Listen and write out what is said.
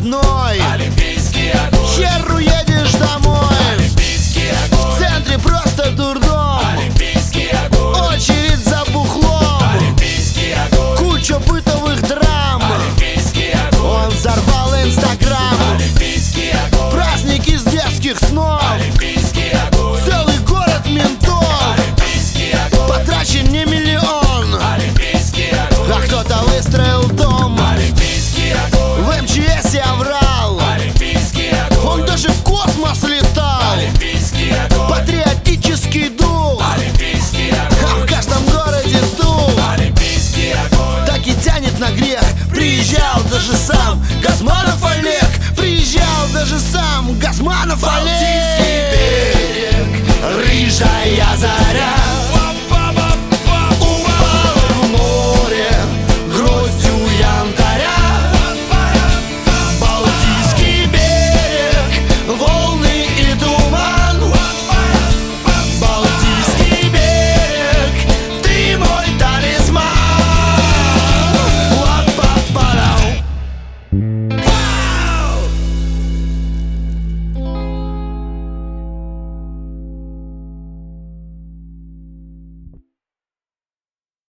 родной. Олимпийский огонь. Хер уедешь домой. Олимпийский огонь. В центре просто дурдом. Олимпийский огонь. Очередь за бухлом. Олимпийский огонь. Куча бытовых драм. Олимпийский огонь. Он взорвал Инстаграм. Олимпийский огонь. Праздник из детских снов. Олимпийский огонь. Целый город ментов. Олимпийский огонь. Потрачен не миллион, Олимпийский огонь. а кто-то выстроил дом. Олимпийский огонь. В МЧС я врал. Олимпийский огонь. Он даже в космос летал. Олимпийский огонь. Патриотический дух, Олимпийский а огонь. в каждом городе тух. Олимпийский огонь. Так и тянет на грех. Приезжал даже сам Газманов Олег. Приезжал даже сам Газманов Олег. Балтийский берег, рыжая заря.